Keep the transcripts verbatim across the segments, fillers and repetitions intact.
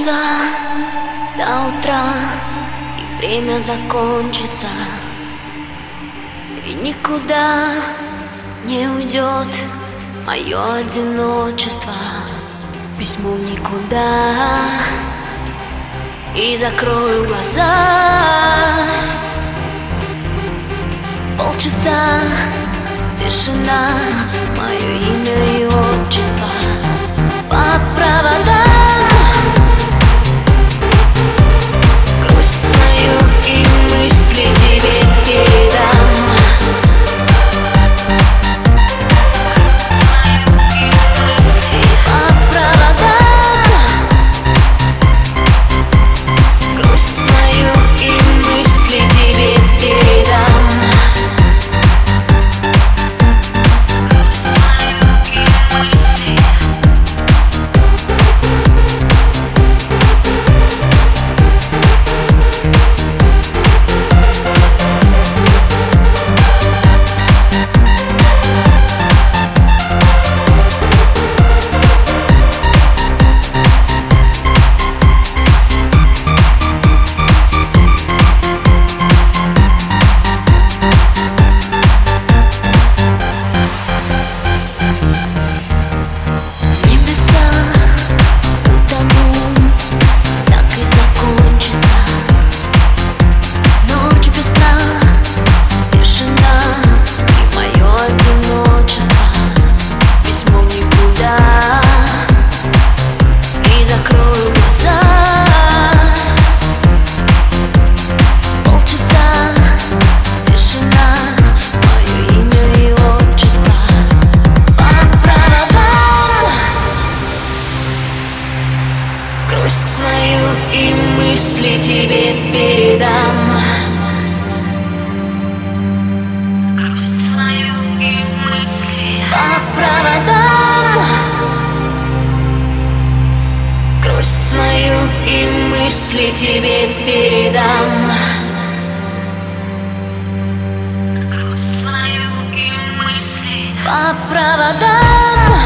тянутся до утра, и время закончится, и никуда не уйдет мое одиночество. Письмо в никуда, и закрою глаза. Полчаса тишина, мое имя и отчество по проводам. Грусть свою и мысли тебе передам. По проводам. Грусть свою и мысли тебе передам. Грусть свою и мысли тебе передам. Грусть свою и мысли по проводам. Грусть свою и мысли тебе передам. Грусть свою и мысли по проводам.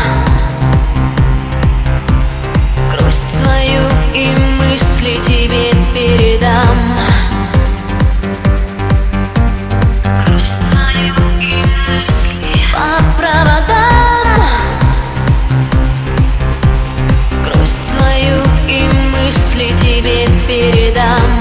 Грусть свою и мысли тебе передам. Грусть свою и мысли по проводам. Грусть свою и мысли тебе передам.